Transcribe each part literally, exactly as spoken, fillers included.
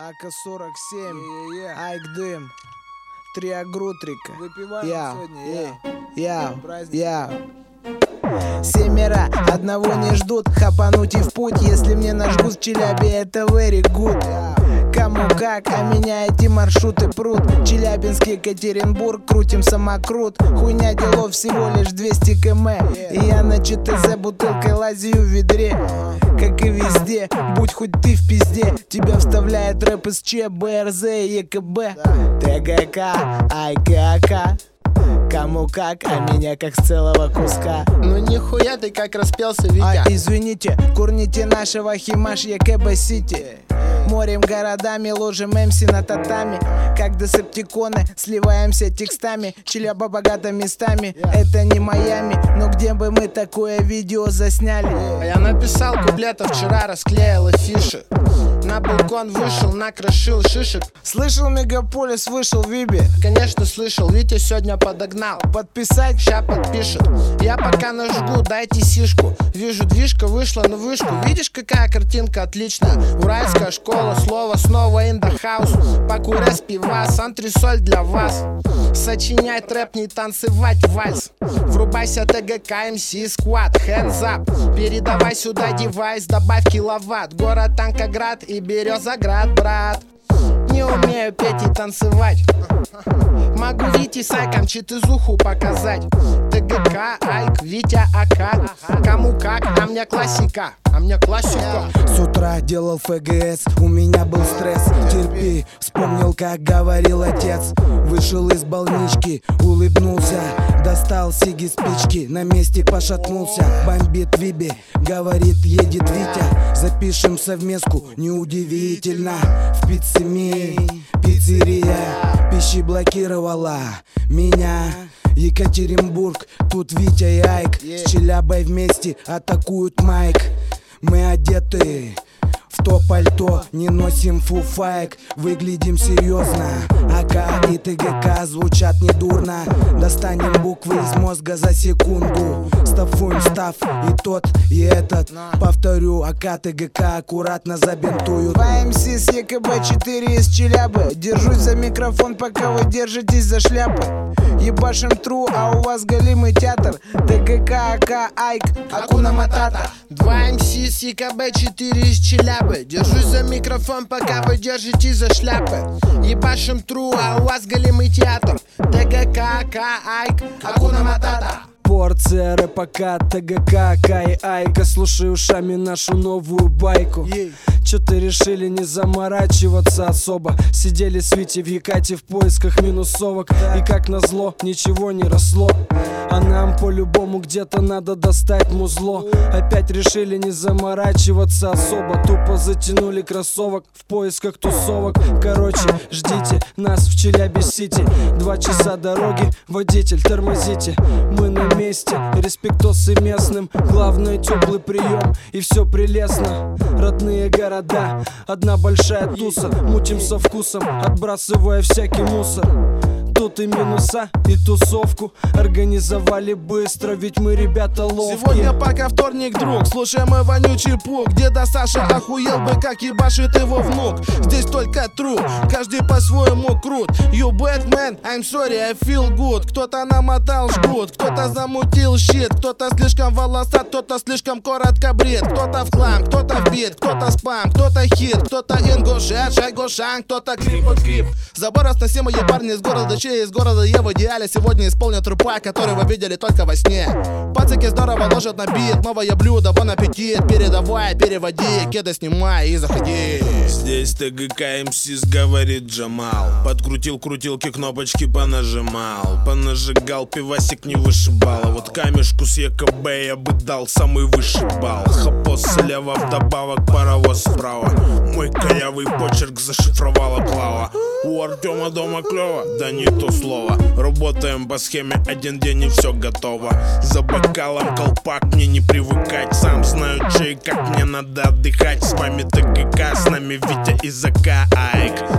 А К сорок семь, Айк Дым, три агрутрика. Выпиваем я, сегодня, я, праздник. я. Семеро, одного не ждут, хапануть и в путь. Если мне нажгут в Челябе, это very good. Кому как, а меня эти маршруты прут. Челябинск, Екатеринбург, крутим самокрут. Хуйня делов всего лишь двести километров. И я на ЧТЗ бутылкой лазию в ведре. Как и везде, будь хоть ты в пизде. Тебя вставляет рэп из Ч, БРЗ и ЕКБ. ТГК, АйКАК. Кому как, а меня как с целого куска. Ну нихуя ты как распелся, Витя. А извините, курните нашего Химаш ЕКБ Сити. Морем городами, ложим МС на татами. Как десептиконы, сливаемся текстами. Челяба богата местами, это не Майами. Но где бы мы такое видео засняли? А я написал куплета вчера, расклеил афиши. На балкон вышел, накрошил шишек. Слышал, Мегаполис вышел в Вибе. Конечно слышал, Витя сегодня подогнал. Подписать? Ща подпишет. Я пока нажгу, дайте сишку. Вижу, движка вышла на вышку. Видишь, какая картинка отличная. Уральская школа, слово снова in the house. Покуря пивас, антресоль для вас. Сочинять трэп, не танцевать вальс. Врубайся ТГК, МС, сквад, hands up. Передавай сюда девайс, добавь киловатт. Город Танкоград и Березоград, брат. Не умею петь и танцевать. Могу Вите с Айком читызуху показать. ТГК, Айк, Витя, АК. Кому как, а мне классика. А мне классика. С утра делал ФГС, у меня был стресс. Терпи, вспомнил, как говорил отец. Вышел из больнички, улыбнулся. Достал сиги, спички, на месте пошатнулся. Бомбит Виби, говорит, едет Витя. Запишем совместку, неудивительно. В пиццемии, пиццерия, пищи блокировала меня. Екатеринбург, тут Витя и Айк. С Челябой вместе атакуют майк. Мы одеты в то пальто, не носим фуфайк, выглядим серьезно. АК и ТГК звучат недурно. Достанем буквы из мозга за секунду. Стафуем став и тот, и этот. Повторю, АК, ТГК аккуратно забинтуют. Два МС с ЕКБ, четыре из Челябы. Держусь за микрофон, пока вы держитесь за шляпы. Ебашим тру, а у вас голимый театр. ТГК, АК, Айк, Акуна Матата. Два МС с ЕКБ, четыре из Челябы. Держусь за микрофон, пока вы держитесь за шляпы. Ебашим тру, а у вас голимый театр. ТГК, АК, Айк, Акуна Матата. Порция рэпака, ТГК, Кай, Айка. Слушай ушами нашу новую байку. Чё-то решили не заморачиваться особо. Сидели с Витей в Екате в поисках минусовок. И как назло, ничего не росло. А нам по-любому где-то надо достать музло. Опять решили не заморачиваться особо. Тупо затянули кроссовок в поисках тусовок. Короче, ждите нас в Челябе-Сити. Два часа дороги, водитель, тормозите. Мы на месте, респектосы местным. Главное, теплый прием, и все прелестно. Родные города, одна большая туса. Мутим со вкусом, отбрасывая всякий мусор. Тут и минуса, и тусовку организовали быстро, ведь мы ребята ловкие. Сегодня пока вторник, друг, слушай мой вонючий пук. Деда Саша охуел бы, как ебашит его внук. Здесь только true, каждый по-своему крут. You bad man, I'm sorry, I feel good. Кто-то намотал жгут, кто-то замутил щит. Кто-то слишком волосат, кто-то слишком коротко брит. Кто-то в хлам, кто-то в бит, кто-то спам, кто-то хит. Кто-то ингушет, шайгушан, кто-то крип от крип. Забор сносимые парни из города, из города я в идеале сегодня исполнят трупа, который вы видели только во сне. Пацаки здорово ложат на бит, новое блюдо, бон аппетит. Передавай, переводи, кеды снимай и заходи. Здесь ТГК МС, говорит Джамал. Подкрутил крутилки, кнопочки понажимал. Понажигал, пивасик не вышибал. А вот камешку с ЕКБ я бы дал самый высший балл. Хапос слева, вдобавок паровоз справа. Мой корявый почерк зашифровала Клава. У Артема дома клево, да не то слово. Работаем по схеме, один день и все готово. За бокалом колпак, мне не привыкать. Сам знаю, че и как мне надо отдыхать. С вами ТГК, с нами Витя и АК Айк. Задувай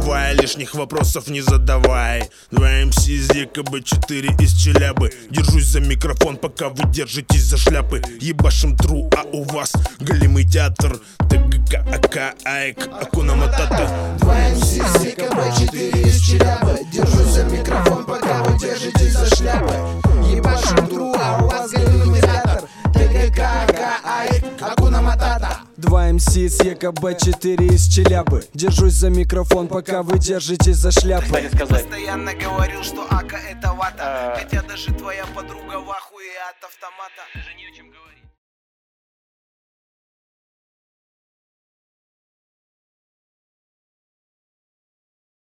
давай, лишних вопросов не задавай. Два эм си из ЕКБ, четыре из Челябы. Держусь за микрофон, пока вы держитесь за шляпы. Ебашим тру, а у вас голимый театр. ТГК, АК, АЭК, Акуна Матата. Два эм си из ЕКБ, четыре из Челябы. Держусь за микрофон, пока вы держитесь за шляпы. Ебашим тру, а у вас голимый театр. ТГК, АК, АЭК, Акуна Матата. Два эм си из ЕКБ, четыре из Челябы. Держусь за микрофон, пока вы держитесь за шляпы. Постоянно говорил, что Ака это вата. Хотя даже твоя подруга в ахуе от автомата. Ты же не о чем говорить.